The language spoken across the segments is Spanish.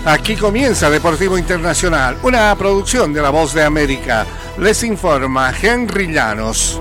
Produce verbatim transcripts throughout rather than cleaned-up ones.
Aquí comienza Deportivo Internacional, una producción de La Voz de América. Les informa Henry Llanos.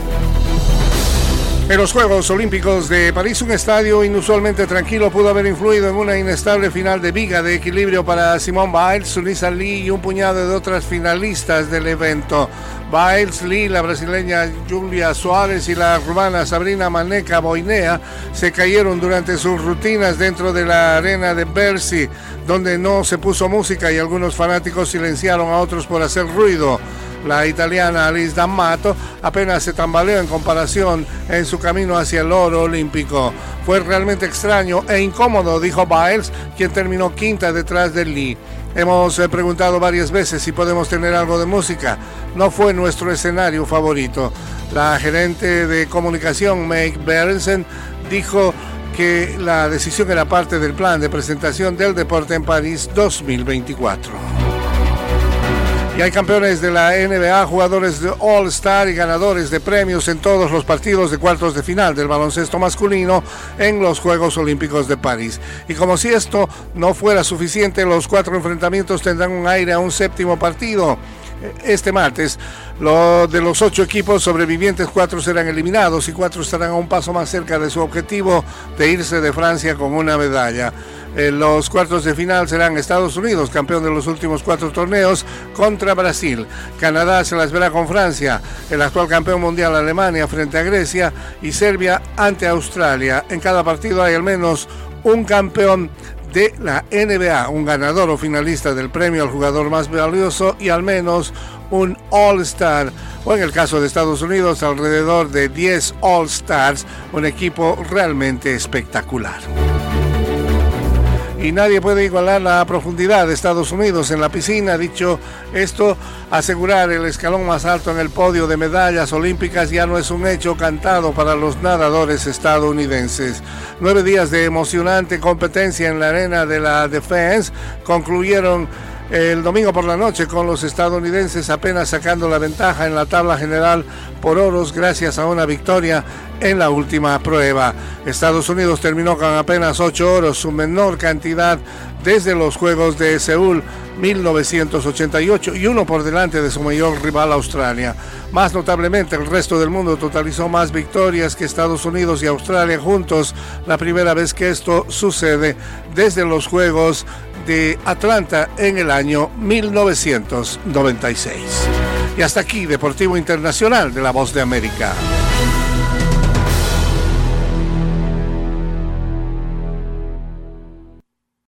En los Juegos Olímpicos de París, un estadio inusualmente tranquilo pudo haber influido en una inestable final de viga de equilibrio para Simone Biles, Sunisa Lee y un puñado de otras finalistas del evento. Biles, Lee, la brasileña Julia Suárez y la rumana Sabrina Maneca Boinea se cayeron durante sus rutinas dentro de la arena de Bercy, donde no se puso música y algunos fanáticos silenciaron a otros por hacer ruido. La italiana Alice D'Amato apenas se tambaleó en comparación en su camino hacia el oro olímpico. Fue realmente extraño e incómodo, dijo Biles, quien terminó quinta detrás de Lee. Hemos preguntado varias veces si podemos tener algo de música. No fue nuestro escenario favorito. La gerente de comunicación, Meg Berensen, dijo que la decisión era parte del plan de presentación del deporte en París dos mil veinticuatro. Y hay campeones de la N B A, jugadores de All-Star y ganadores de premios en todos los partidos de cuartos de final del baloncesto masculino en los Juegos Olímpicos de París. Y como si esto no fuera suficiente, los cuatro enfrentamientos tendrán un aire a un séptimo partido. Este martes, lo de los ocho equipos sobrevivientes, cuatro serán eliminados y cuatro estarán a un paso más cerca de su objetivo de irse de Francia con una medalla. En los cuartos de final serán Estados Unidos, campeón de los últimos cuatro torneos, contra Brasil. Canadá se las verá con Francia, el actual campeón mundial Alemania frente a Grecia y Serbia ante Australia. En cada partido hay al menos un campeón de la N B A, un ganador o finalista del premio al jugador más valioso y al menos un All-Star, o en el caso de Estados Unidos, alrededor de diez All-Stars, un equipo realmente espectacular. Y nadie puede igualar la profundidad de Estados Unidos en la piscina. Dicho esto, asegurar el escalón más alto en el podio de medallas olímpicas ya no es un hecho cantado para los nadadores estadounidenses. Nueve días de emocionante competencia en la arena de la Defense concluyeron el domingo por la noche con los estadounidenses apenas sacando la ventaja en la tabla general por oros gracias a una victoria en la última prueba. Estados Unidos terminó con apenas ocho oros, su menor cantidad desde los Juegos de Seúl mil novecientos ochenta y ocho, y uno por delante de su mayor rival Australia. Más notablemente, el resto del mundo totalizó más victorias que Estados Unidos y Australia juntos, la primera vez que esto sucede desde los Juegos de Atlanta en el año mil novecientos noventa y seis. Y hasta aquí, Deportivo Internacional de La Voz de América.